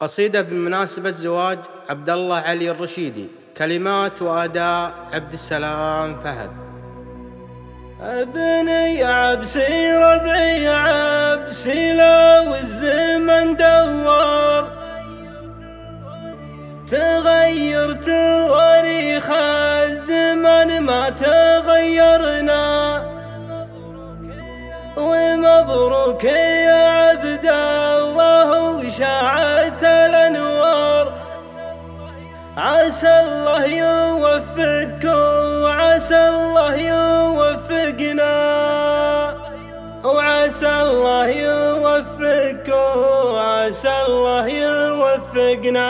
قصيدة بمناسبة زواج عبد الله علي الرشيدي، كلمات وأداء عبد السلام فهد. ابني عبسي ربعي عبسي لو الزمن دوار، تغير تواريخ الزمن ما تغيرنا، ومبروك يا عبد الله وشاعت الانوار. عسى الله يوفقك وعسى الله يوفقنا، وعسى الله يوفقك وعسى الله يوفقنا.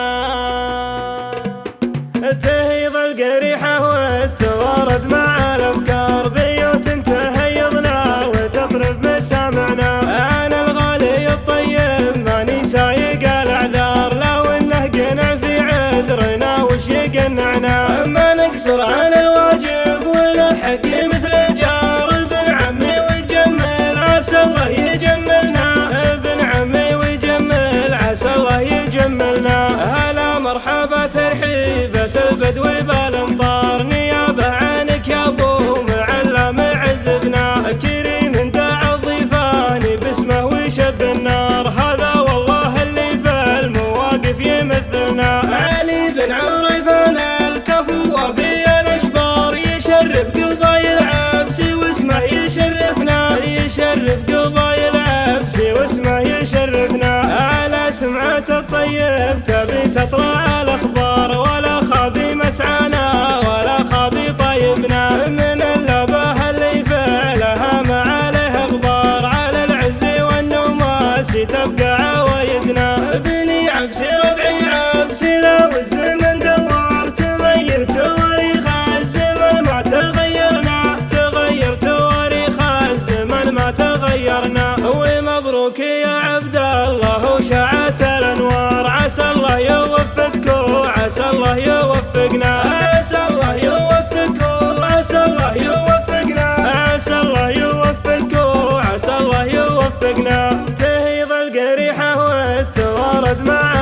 تهيض القريحة والتوارد مع الأفكار، بيوت تهيضنا وتطرب مسامعنا. أنا الغالي الطيب ماني سايق الأعذار، لو إنه قنع في عذرنا وش يقنعنا. ما نقصر عن الواجب ولا حقي مثل الجار، ابن عمي ويجمل عسى الله يجملنا، ابن عمي ويجمل عسى الله يجملنا. هلا مرحبا ترحيبة البدوي بالامطار، نيابة عنك يا ابو معلم عزبنا. كريم دعا الضيفاني باسمه ويشب النار، هذا والله اللي في المواقف يمثلنا. علي بن عريفان الكفو وفي الاشبار، يشرف قبايل عبسي واسمه يشرفنا، يشرف قبايل عبسي واسمه يشرفنا. على سمعة الطيب تبي تطلع الاخبار، ولا خابي مسعانا ولا خابي طيبنا. من اللبه اللي فعلها ما عليه غبار، على العز والنماس تبقى عوايدنا. ابني عبسي ربعي عبسي لو الزمن دوار، تغير تواريخ الزمن ما تغيرنا، تغير تواريخ الزمن ما تغيرنا. ومبروك يا عبد الله وشاعت الانوار، عسى الله يوفقك وعسى الله يوفقنا، عسى الله يوفقك وعسى الله يوفقنا، عسى الله يوفقك وعسى الله يوفقنا. تهيض القريحة والتوارد مع